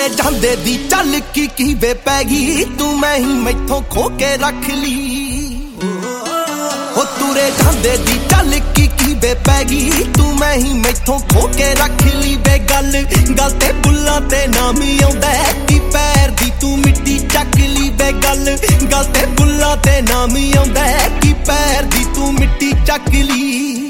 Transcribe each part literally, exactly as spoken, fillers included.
तुरे जांदे दी चल की की वे पैगी तू मैं ही मैथों खो के रख ली। हो तुरे जांदे दी चल की की वे पैगी तू मैं ही मैथों खो के रख ली। वे गल गल ते बुल्ला ते नाम ही आउंदा कि पैर दी तू मिट्टी चक ली। वे गल गल ते बुल्ला ते नाम ही आउंदा कि पैर दी तू मिट्टी चक ली।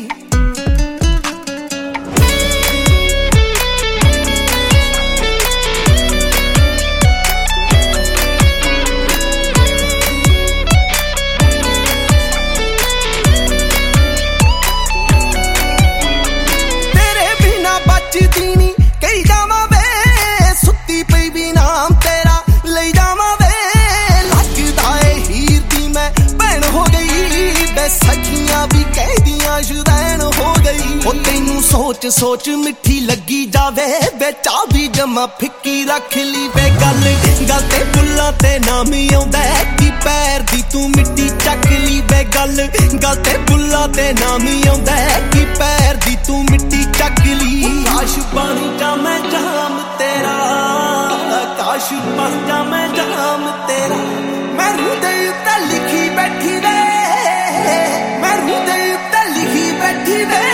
सोच सोच मिठी लगी जावे वे चाबी जमा फिक्की रख ली। वे गल गल ते बुल्ला ते नाम ही आउंदा कि पैर दी तू मिट्टी चक ली। वे गल गल ते बुल्ला ते नाम ही आउंदा कि पैर दी तू मिट्टी चक ली। काश बन जा मैं जाम तेरा, काश बन जा मैं जाम तेरा। मैं हृदय उत्ते लिखी बैठी वे, मैं हृदय उत्ते लिखी बैठी वे।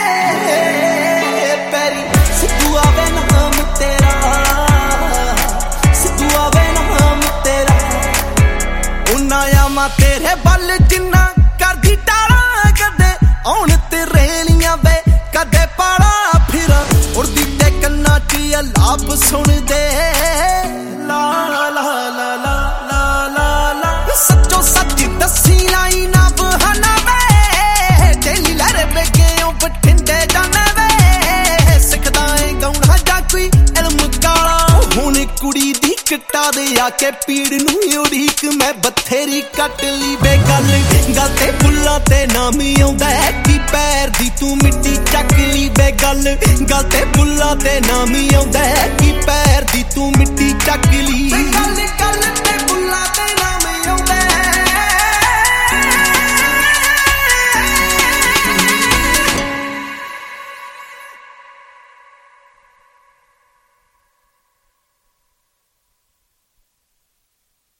तेरे बल जिन्ना करदी टारा कदे आउण ते रेलियां वे कदे पाड़ा फिरा उड़दी ते कन्ना च अलाप सुन दे ला ला ला ला ला ला ला। सच्चो सच दसी लाई ना बहाना वे डेली लहरे बेगे बठिंडे जाना वे। सिखदा है गाउणा जा कोई इल्म काला हुण कुड़ी दी कटा दे आके पीड़ नूं उड़ीक मैं बथेरी कट ली। वे गल गल ते बुल्ला ते नाम ही आउंदा कि पैर दी तू मिट्टी चक ली। वे गल गल ते बुल्ला ते नाम ही आउंदा कि पैर दी तू मिट्टी चक ली।